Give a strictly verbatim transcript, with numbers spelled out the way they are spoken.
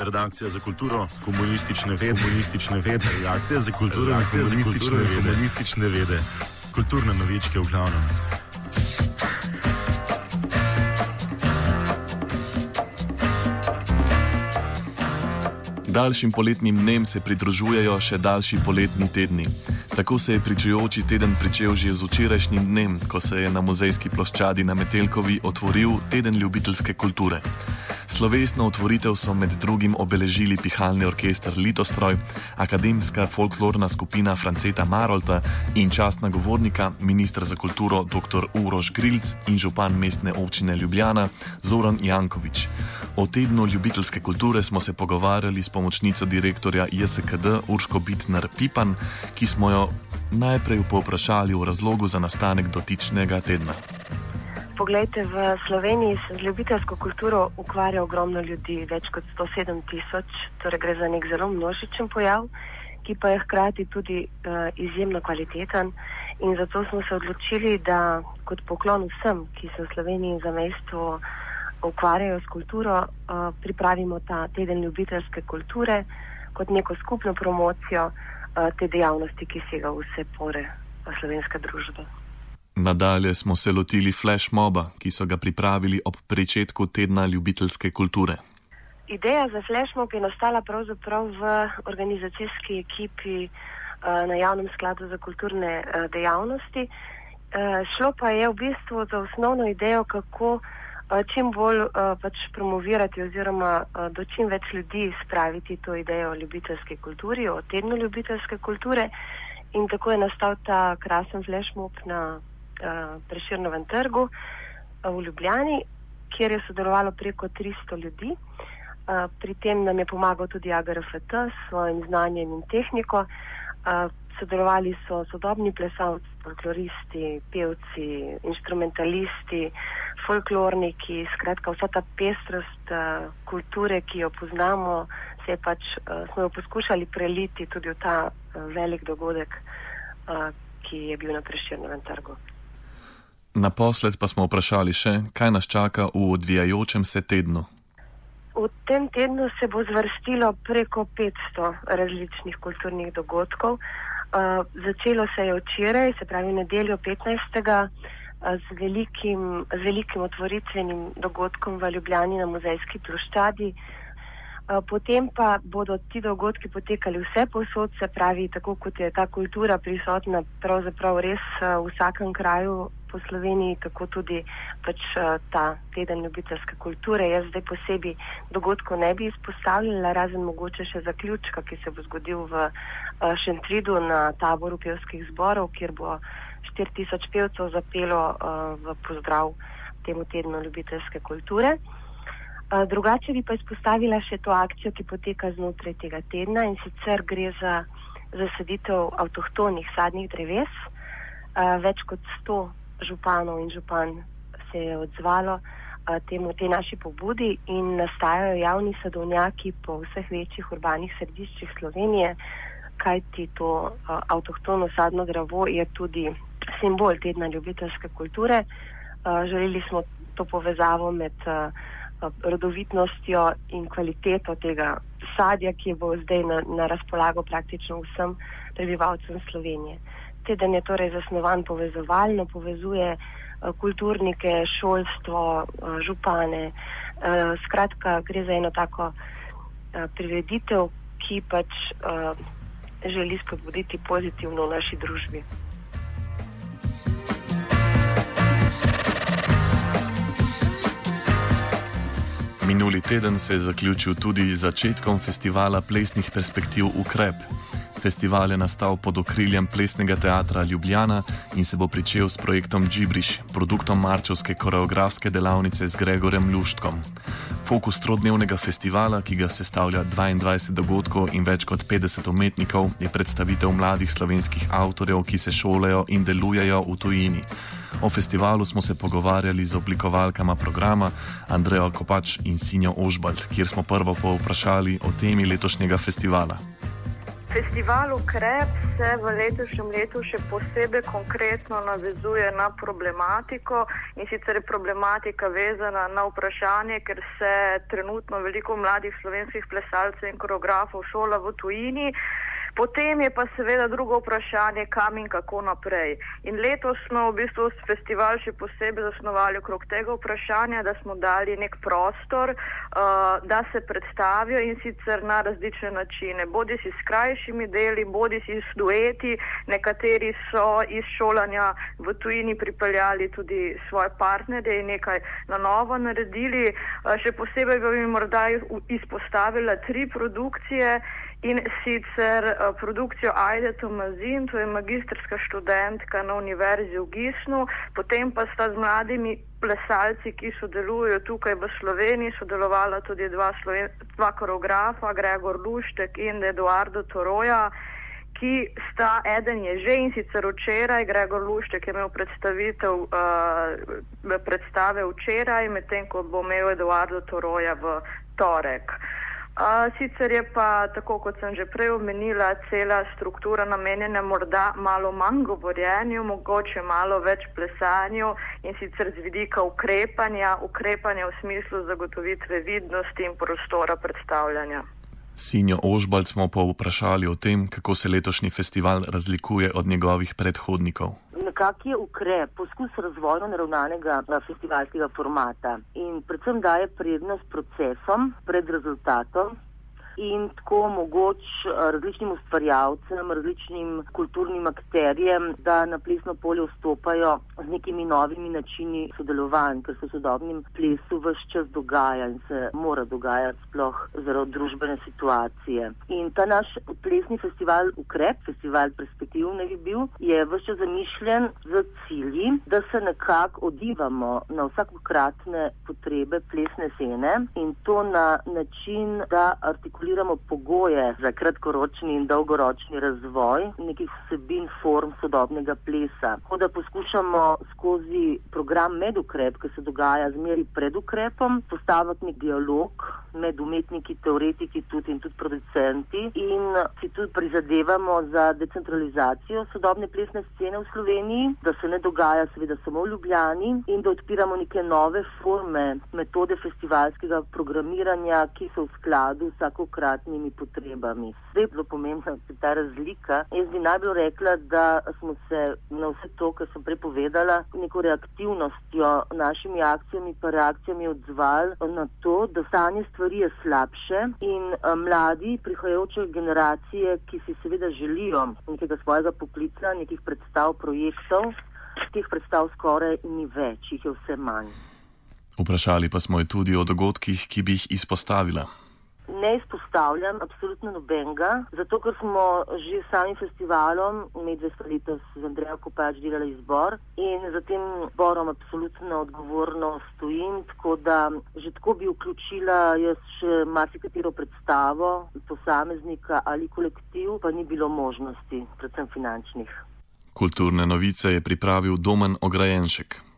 redakcija za kulturo, komunistične vede, komunistične vede, redakcija za kulturo, redakcija za komunistične vede, komunistične vede, kulturne novičke v glavnem. Daljšim poletnim dnem se pridružujejo še daljši poletni tedni. Tako se je pričujoči teden pričel že z včerajšnjim dnem, ko se je na muzejski ploščadi na Metelkovi otvoril Teden ljubiteljske kulture. Slovesno otvoritev so med drugim obeležili pihalni orkester Litostroj, akademska folklorna skupina Franceta Marolta in častna govornika, minister za kulturo dr. Uroš Grilc in župan mestne občine Ljubljana Zoran Janković. O tednu ljubiteljske kulture smo se pogovarjali s pomočnico direktorja J S K D Urško Bitner-Pipan, ki smo jo najprej povprašali o razlogu za nastanek dotičnega tedna. Poglejte, v Sloveniji se z ljubiteljsko kulturo ukvarja ogromno ljudi, več kot sto sedem tisoč, torej gre za nek zelo množičen pojav, ki pa je hkrati tudi uh, izjemno kvaliteten, in zato smo se odločili, da kot poklon vsem, ki se v Sloveniji in zamejstvu ukvarjajo s kulturo, uh, pripravimo ta Teden ljubiteljske kulture kot neko skupno promocijo uh, te dejavnosti, ki sega v vse pore slovenske družbe. Nadalje smo se lotili flash moba, ki so ga pripravili ob pričetku Tedna ljubiteljske kulture. Ideja za flash mob je nastala pravzaprav v organizacijski ekipi uh, na Javnem skladu za kulturne uh, dejavnosti. Uh, šlo pa je v bistvu za osnovno idejo, kako uh, čim bolj uh, pač promovirati oziroma uh, do čim več ljudi spraviti to idejo o ljubiteljski kulturi, o Tednu ljubiteljske kulture, in tako je nastal ta krasen flash mob na Prešernovem trgu v Ljubljani, kjer je sodelovalo preko tristo ljudi. Pri tem nam je pomagal tudi A G R F T s svojim znanjem in tehniko. Sodelovali so sodobni plesalci, folkloristi, pevci, inštrumentalisti, folklorniki, skratka vsa ta pestrost kulture, ki jo poznamo, se je pač, smo jo poskušali preliti tudi v ta velik dogodek, ki je bil na Prešernovem trgu. Naposled pa smo vprašali še, kaj nas čaka v odvijajočem se tednu. V tem tednu se bo zvrstilo preko petsto različnih kulturnih dogodkov. Uh, začelo se je včeraj, se pravi nedeljo petnajstega Uh, z, velikim, z velikim otvoritvenim dogodkom v Ljubljani na muzejski ploščadi. Uh, potem pa bodo ti dogodki potekali vse povsod, se pravi, tako kot je ta kultura prisotna pravzaprav res uh, v vsakem kraju po Sloveniji, tako tudi pač uh, ta Teden ljubiteljske kulture. Jaz zdaj posebej dogodkov ne bi izpostavljala, razen mogoče še zaključka, ki se bo zgodil v uh, Šentridu na taboru pevskih zborov, kjer bo štiri tisoč pevcev zapelo uh, v pozdrav temu Tednu ljubiteljske kulture. Uh, drugače bi pa izpostavila še to akcijo, ki poteka znotraj tega tedna, in sicer gre za zasaditev avtohtonih sadnih dreves. Uh, več kot sto županov in župan se je odzvalo uh, temu, te naši pobudi, in nastajajo javni sadovnjaki po vseh večjih urbanih središčih Slovenije, kajti to uh, avtohtono sadno drevo je tudi simbol Tedna ljubiteljske kulture. Uh, želeli smo to povezavo med uh, rodovitnostjo in kvaliteto tega sadja, ki bo zdaj na, na razpolago praktično vsem prebivalcem Slovenije. Teden je torej zasnovan povezovalno, povezuje uh, kulturnike, šolstvo, uh, župane. Uh, skratka, gre za eno tako uh, prireditev, ki pač uh, želi spodbuditi pozitivno v naši družbi. Minuli teden se je zaključil tudi začetkom festivala plesnih perspektiv Ukrep. Festival je nastal pod okriljem Plesnega teatra Ljubljana in se bo pričel s projektom Džibriš, produktom marčevske koreografske delavnice z Gregorjem Luštkom. Fokus trodnevnega festivala, ki ga sestavlja dvaindvajset dogodkov in več kot petdeset umetnikov, je predstavitev mladih slovenskih avtorjev, ki se šolajo in delujejo v tujini. O festivalu smo se pogovarjali z oblikovalkama programa Andrejo Kopač in Sinjo Ožbalt, kjer smo prvo povprašali o temi letošnjega festivala. Festival Ukrep se v letošnjem letu še posebej konkretno navezuje na problematiko, in sicer je problematika vezana na vprašanje, ker se trenutno veliko mladih slovenskih plesalcev in koreografov šola v tujini. Potem je pa seveda drugo vprašanje, kam in kako naprej. In letos smo v bistvu festival še posebej zasnovali okrog tega vprašanja, da smo dali nek prostor, uh, da se predstavijo, in sicer na različne načine. Bodi si s krajšimi deli, bodi si s dueti, nekateri so iz šolanja v tujini pripeljali tudi svoje partnerje in nekaj na novo naredili. Uh, še posebej bi morda izpostavila tri produkcije, in sicer uh, produkcijo Ajde Tomazin, to je magistrska študentka na Univerzi v Gießnu, potem pa sta z mladimi plesalci, ki sodelujo tukaj v Sloveniji, sodelovala tudi dva, sloven, dva koreografa, Gregor Luštek in Eduardo Toroja, ki sta, eden je že, in sicer včeraj, Gregor Luštek je imel predstavitev uh, predstave včeraj, medtem ko bo imel Eduardo Toroja v torek. Uh, sicer je pa, tako kot sem že prej omenila, cela struktura namenjena morda malo manj govorjenju, mogoče malo več plesanju, in sicer z vidika ukrepanja, ukrepanja v smislu zagotovitve vidnosti in prostora predstavljanja. Sinjo Ožbalt smo pa vprašali o tem, kako se letošnji festival razlikuje od njegovih predhodnikov. Nekak je ukrep, poskus razvojno naravnanega festivalskega formata in predvsem daje prednost procesom pred rezultatom in tako omogoč različnim ustvarjalcem, različnim kulturnim akterjem, da na plesno polje vstopajo z nekimi novimi načini sodelovanj, ker se v sodobnem plesu ves čas dogaja in se mora dogajati sploh zaradi družbene situacije. In ta naš plesni festival Ukrep, festival perspektiv naj bi bil, je ves čas zamišljen z cilji, da se nekako odzivamo na vsakokratne potrebe plesne scene in to na način, da artikuliramo pogoje za kratkoročni in dolgoročni razvoj nekih vsebin, form sodobnega plesa. Tako da poskušamo skozi program Medukrep, ki se dogaja zmeri pred ukrepom, postaviti nek dialog med umetniki, teoretiki tudi in tudi producenti in si tudi prizadevamo za decentralizacijo sodobne plesne scene v Sloveniji, da se ne dogaja seveda samo v Ljubljani in da odpiramo neke nove forme, metode festivalskega programiranja, ki so v skladu vsakokratnimi potrebami. Zdaj je bilo pomembno ta razlika. Jaz bi najbolj rekla, da smo se na vse to, kar sem prej povedala, neko reaktivnostjo, našimi akcijami pa reakcijami odzvali na to, da stanje stvari je slabše in a, mladi, prihajajoče generacije, ki si seveda želijo nekega svojega poklica, nekih predstav, projektov, teh predstav skoraj ni več, jih je vse manj. Vprašali pa smo jo tudi o dogodkih, ki bi jih izpostavila. Ne izpostavljam absolutno nobenega, zato ker smo že s samim festivalom med dvesto letos z Andrejo Kopač delali izbor in za tem izborom absolutno odgovorno stojim, tako da že tako bi vključila jaz še marsikatero predstavo posameznika ali kolektiv, pa ni bilo možnosti, predvsem finančnih. Kulturne novice je pripravil Domen Ograjenšek.